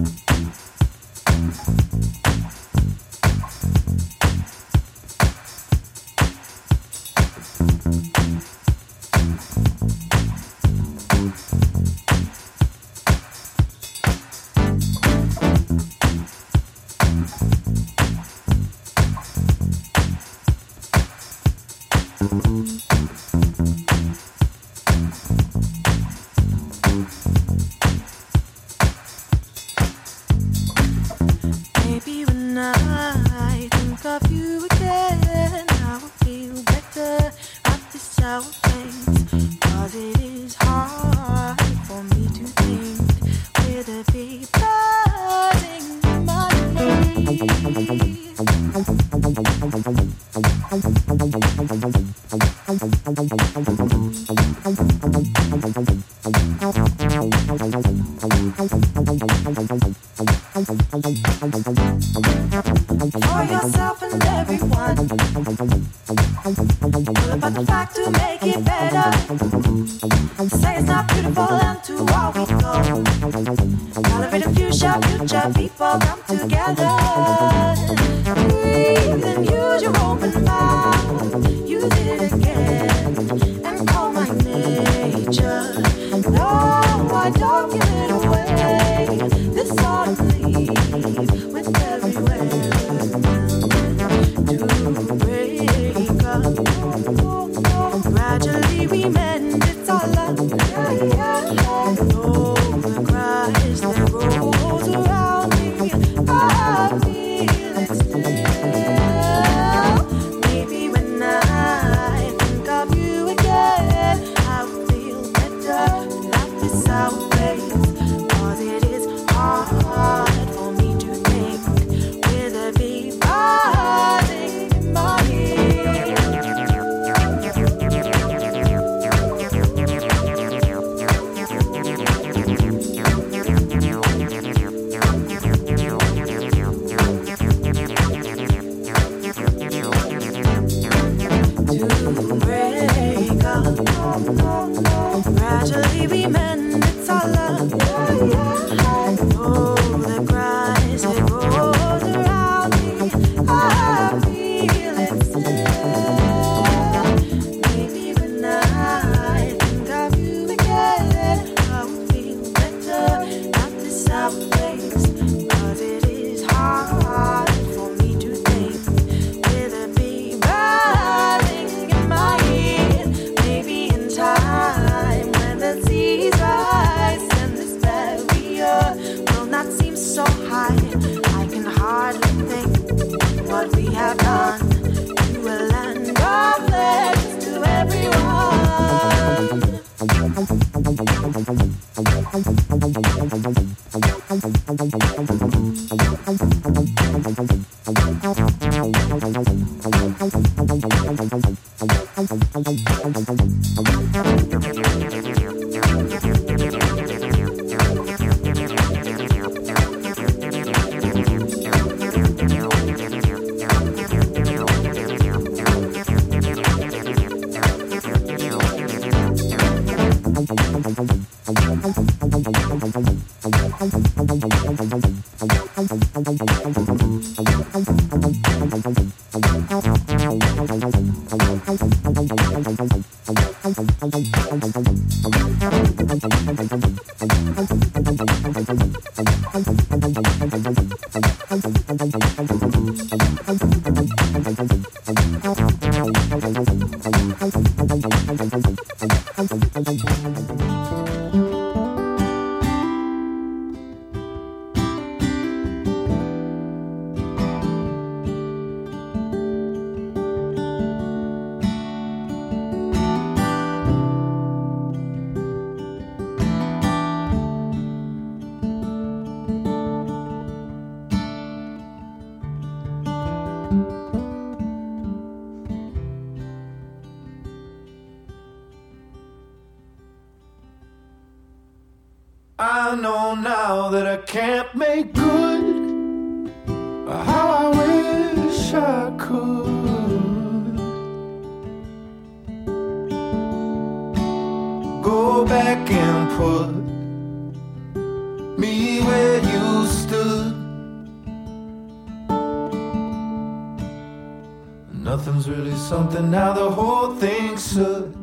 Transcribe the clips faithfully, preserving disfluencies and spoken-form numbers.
I know now that I can't make good how I wish I could. Go back and put me where you Nothing's really something, now the whole thing's should.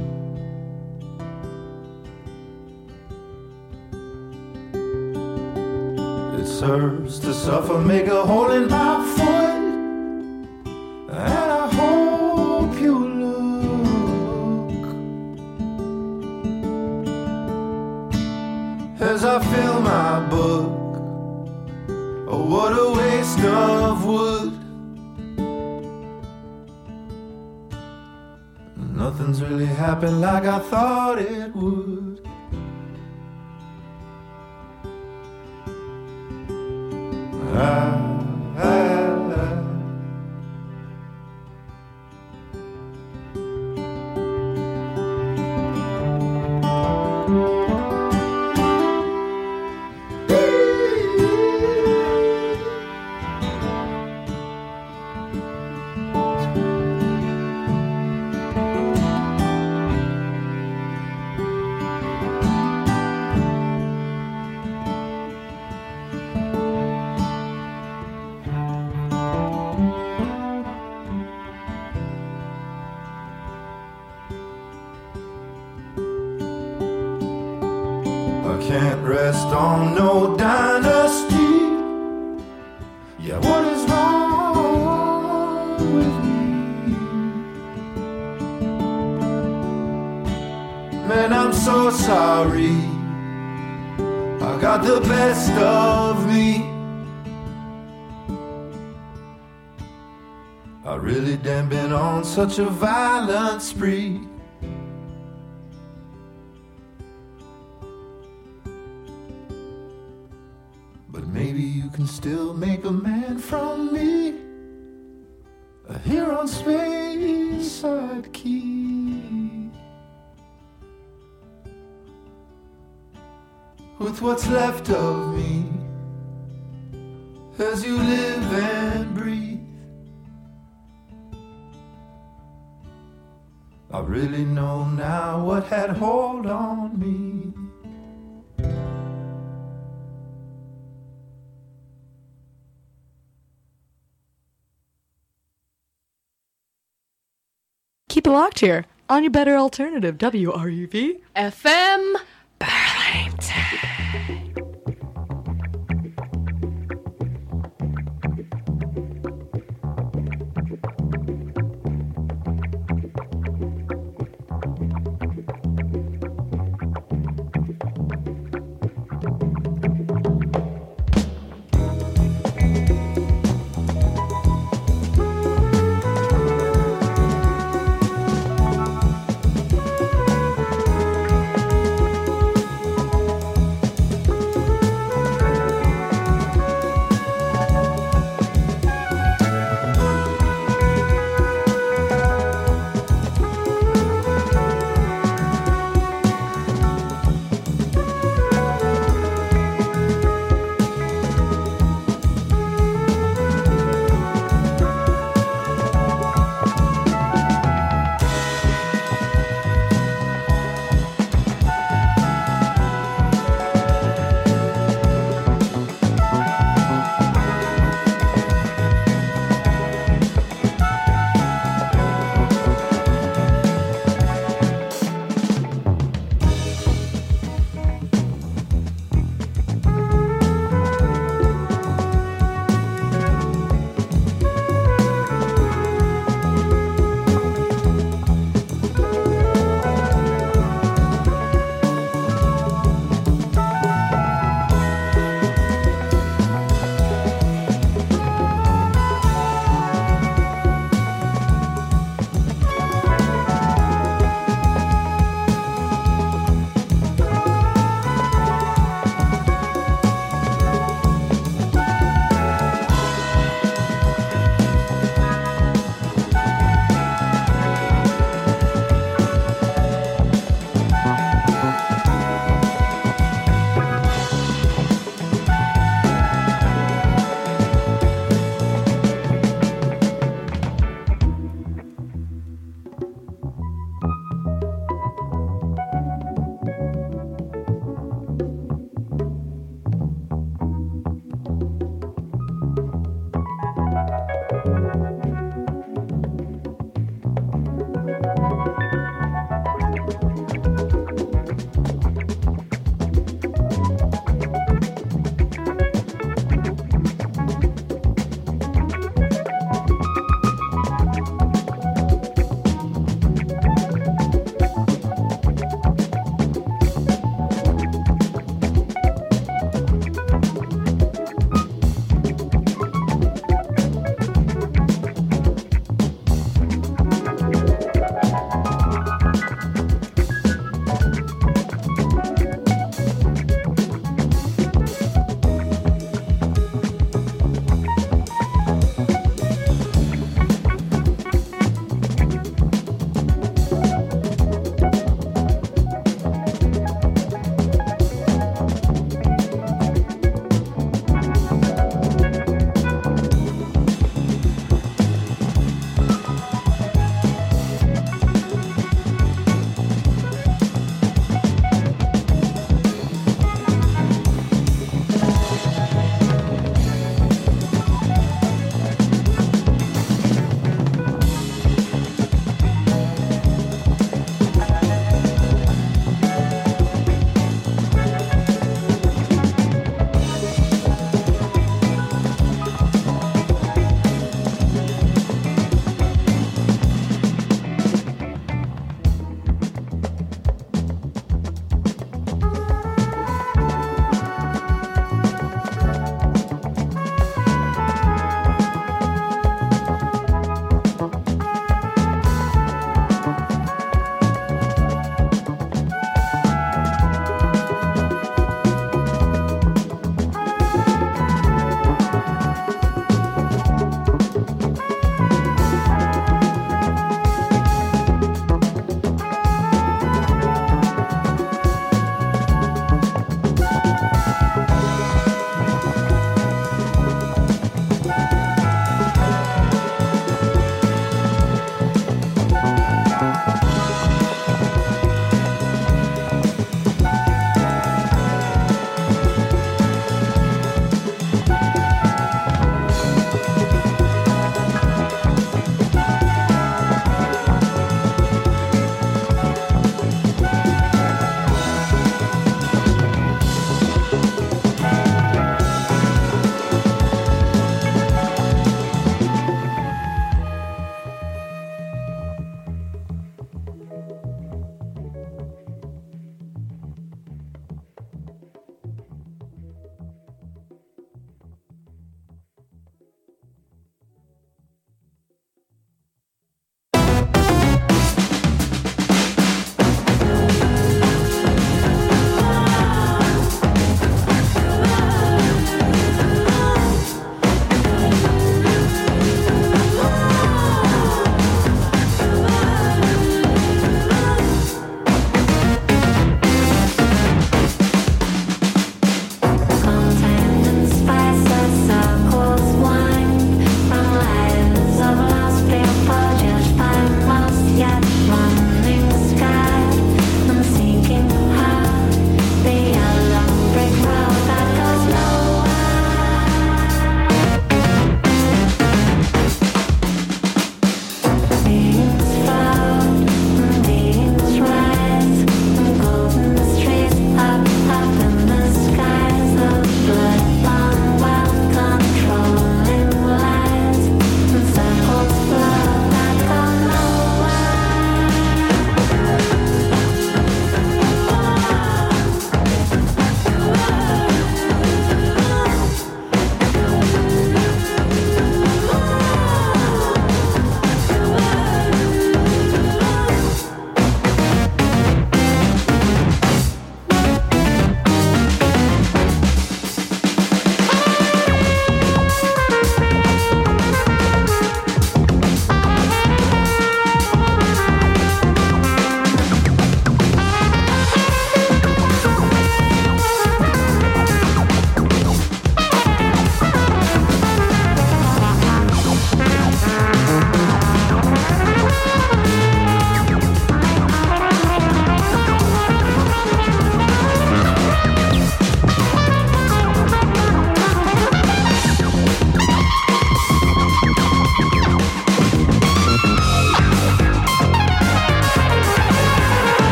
It serves to suffer, make a hole in my foot, and I hope you look as I fill my book. Oh, what a waste of wood. Nothing's really happened like I thought it would. I, I, I. Can't rest on no dynasty. Yeah, what is wrong with me? Man, I'm so sorry. I got the best of me. I really damn been on such a violent spree. Maybe you can still make a man from me, here on Speyside Key. With what's left of me, as you live and breathe, I really know now what had hold on me. Keep it locked here on your better alternative, W R U V F M Burlington.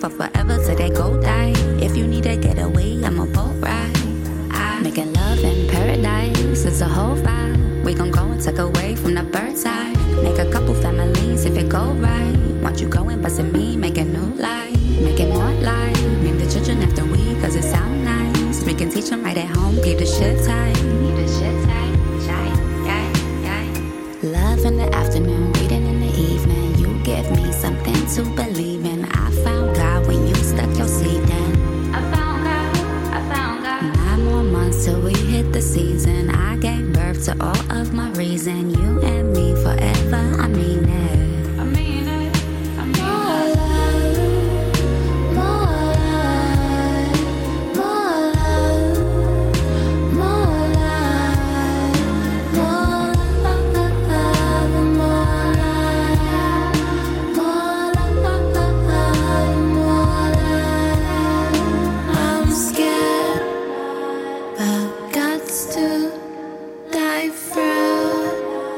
for forever till they go die. If you need a getaway, I'm a boat ride. I making love in paradise, it's a whole vibe. We gon' go and tuck away from the bird's eye. Make a couple families if it go right. Want you going bustin' me, make a new life, make it more life. Name the children after we, cause it sound nice. We can teach them right at home, keep the shit tight. Keep the shit tight, tight, tight, tight. Love in the afternoon, reading in the evening. You give me something to believe in. I found God when you stuck your seed in. I found God, I found God. Nine more months till we hit the season. I gave birth to all of my reason. You and me forever, I mean it. I mean it, I mean more it. Love, more love, more love, more love, more love, more love, more love. I'm scared, but guts to die through.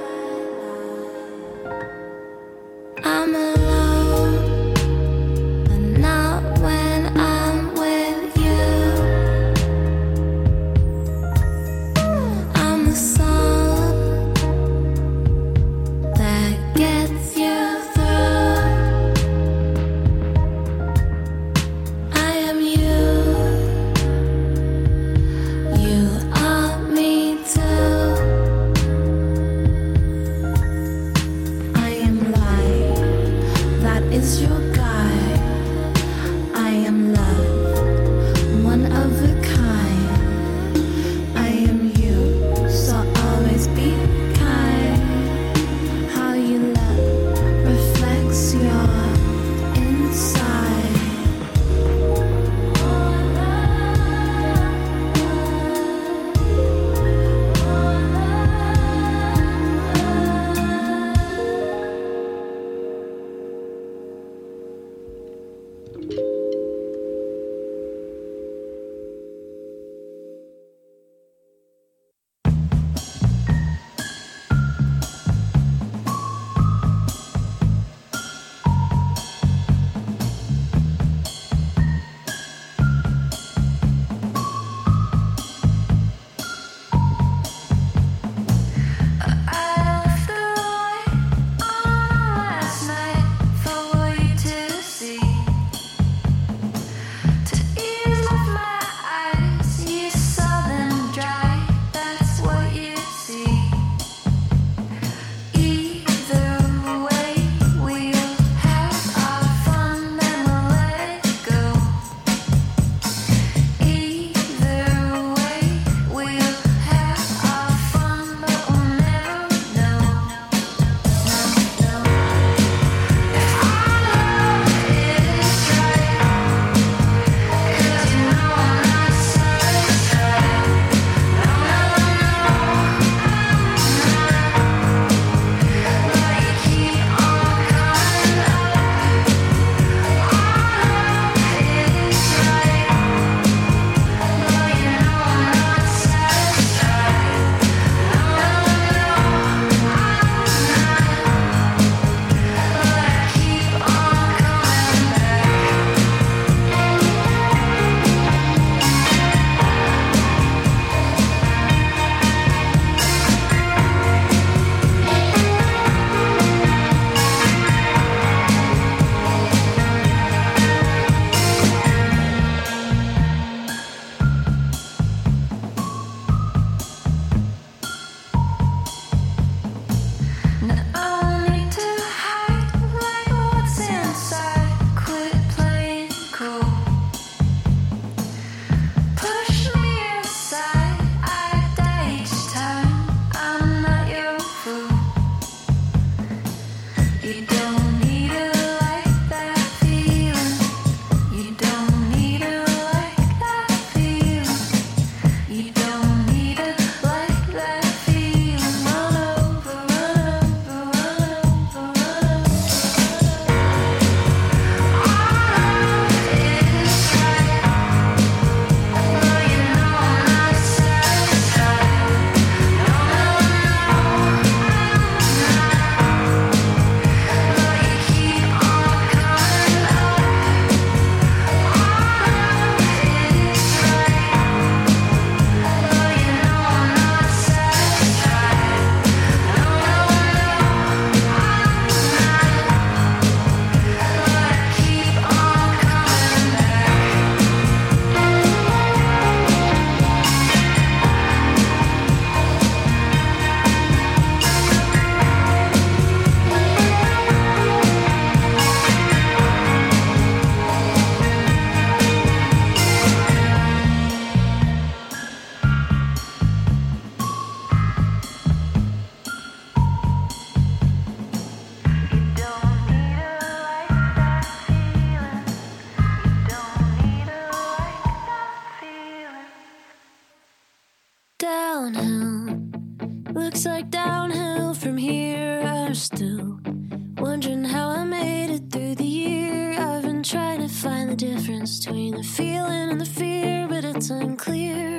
Downhill, looks like downhill from here. I'm still wondering how I made it through the year. I've been trying to find the difference between the feeling and the fear, but it's unclear.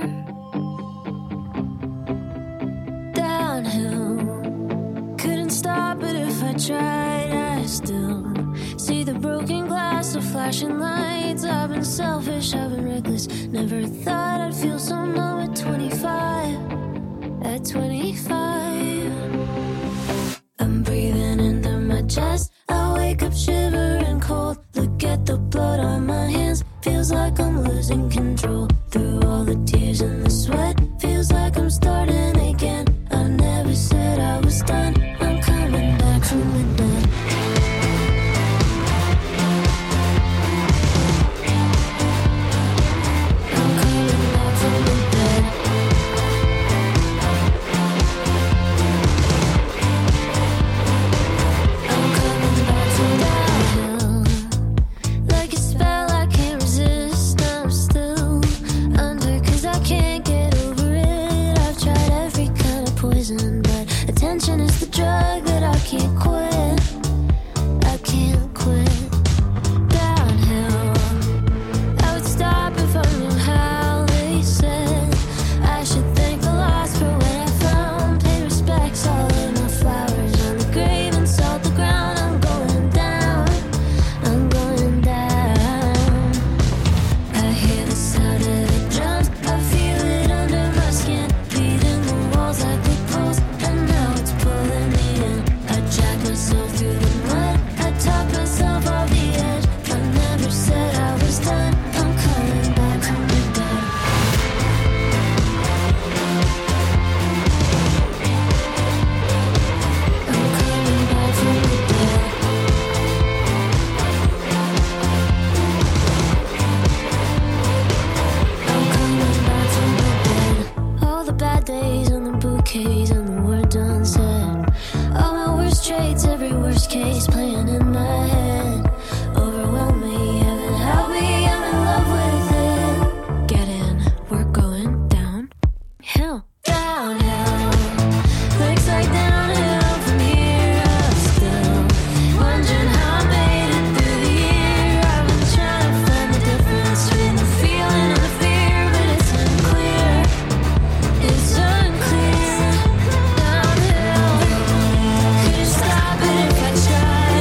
Downhill, couldn't stop it if I tried. I still see the broken glass of flashing lights. I've been selfish, I've been reckless. Never thought I'd feel so numb at twenty-five. At twenty-five, I'm breathing into my chest. I wake up shivering cold. Look at the blood on my hands. Feels like I'm losing control. Through all the tears and the sweat, feels like I'm starting again. I never said I was done. I'm coming back from the dead. I'm coming back from the dead. I'm coming back from downhill. Like a spell I can't resist. I'm still under, cause I can't get over it. I've tried every kind of poison, but attention is the drug that I can't quit. I can't quit. Downhill, I would stop if I knew how. They said I should thank the lost for what I found. Pay respects, all of my flowers on the grave and salt the ground. I'm going down, I'm going down. I hear the sound of the drums, I feel it under my skin, beating the walls like the poles, and now it's pulling me in. I drag myself through the mud, I talk myself off the edge. I never said I was done. I'm coming back from the dead. I'm coming back from the dead. I'm coming back from the dead. All the bad days and the bouquets and the words unsaid. All my worst traits, every worst case playing in my head. Overwhelm me, heaven help me, I'm in love with it. Get in, we're going down. Hill, downhill. Looks like downhill from here. I'm still wondering how I made it through the year. I've been trying to find the difference between the feeling and the fear, but it's unclear. It's unclear. Downhill, couldn't stop it if I tried.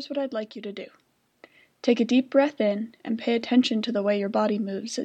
here's what I'd like you to do. Take a deep breath in and pay attention to the way your body moves as